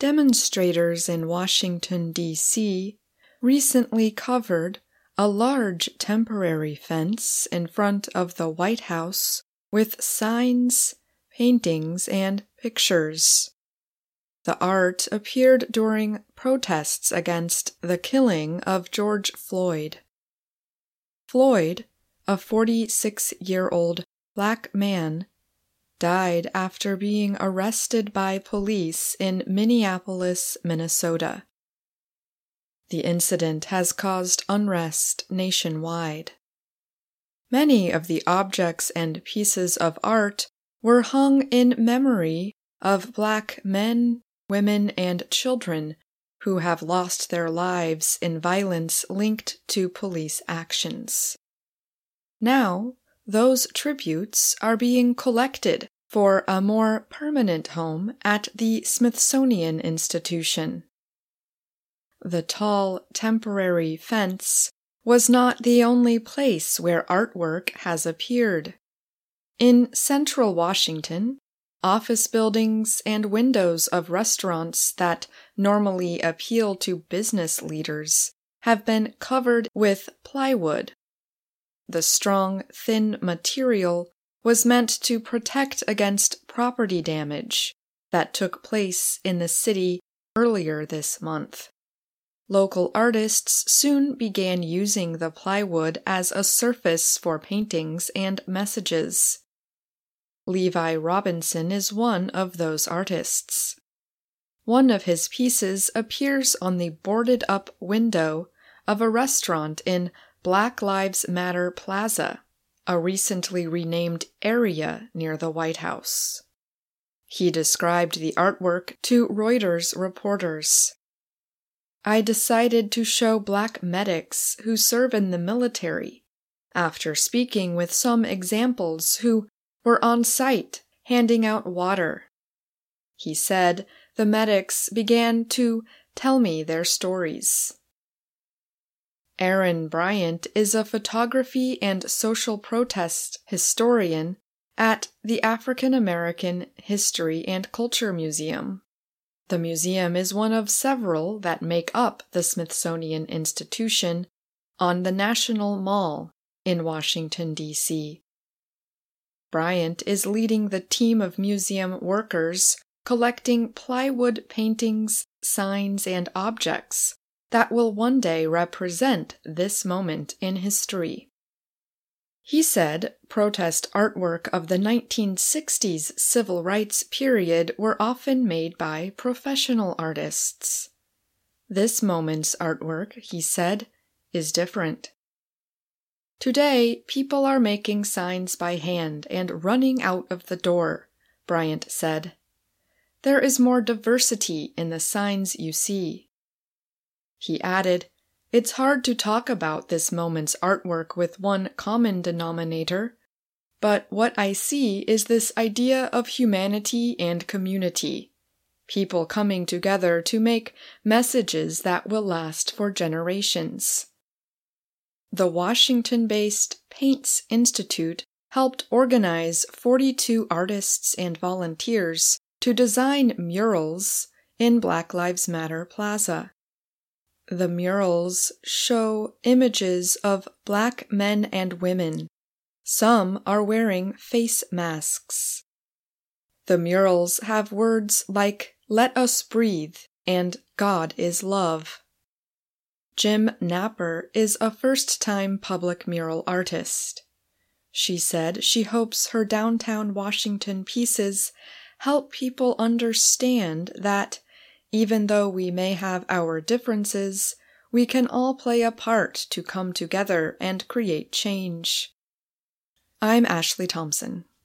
Demonstrators in Washington, D.C. recently covered a large temporary fence in front of the White House with signs, paintings, and pictures. The art appeared during protests against the killing of George Floyd. Floyd, a 46-year-old black man, died after being arrested by police in Minneapolis, Minnesota. The incident has caused unrest nationwide. Many of the objects and pieces of art were hung in memory of black men, women, and children who have lost their lives in violence linked to police actions. Now, those tributes are being collected for a more permanent home at the Smithsonian Institution. The tall, temporary fence was not the only place where artwork has appeared. In central Washington, office buildings and windows of restaurants that normally appeal to business leaders have been covered with plywood. The strong, thin material was meant to protect against property damage that took place in the city earlier this month. Local artists soon began using the plywood as a surface for paintings and messages. Levi Robinson is one of those artists. One of his pieces appears on the boarded-up window of a restaurant in Black Lives Matter Plaza, a recently renamed area near the White House. He described the artwork to Reuters reporters. "I decided to show black medics who serve in the military, after speaking with some examples who were on site handing out water." He said the medics began to tell me their stories. Aaron Bryant is a photography and social protest historian at the African American History and Culture Museum. The museum is one of several that make up the Smithsonian Institution on the National Mall in Washington, D.C. Bryant is leading the team of museum workers collecting plywood paintings, signs, and objects that will one day represent this moment in history. He said protest artwork of the 1960s civil rights period were often made by professional artists. This moment's artwork, he said, is different. Today, people are making signs by hand and running out of the door, Bryant said. There is more diversity in the signs you see. He added, "It's hard to talk about this moment's artwork with one common denominator, but what I see is this idea of humanity and community, people coming together to make messages that will last for generations." The Washington-based Paints Institute helped organize 42 artists and volunteers to design murals in Black Lives Matter Plaza. The murals show images of black men and women. Some are wearing face masks. The murals have words like "Let us breathe" and "God is love." Jim Napper is a first-time public mural artist. She said she hopes her downtown Washington pieces help people understand that even though we may have our differences, we can all play a part to come together and create change. I'm Ashley Thompson.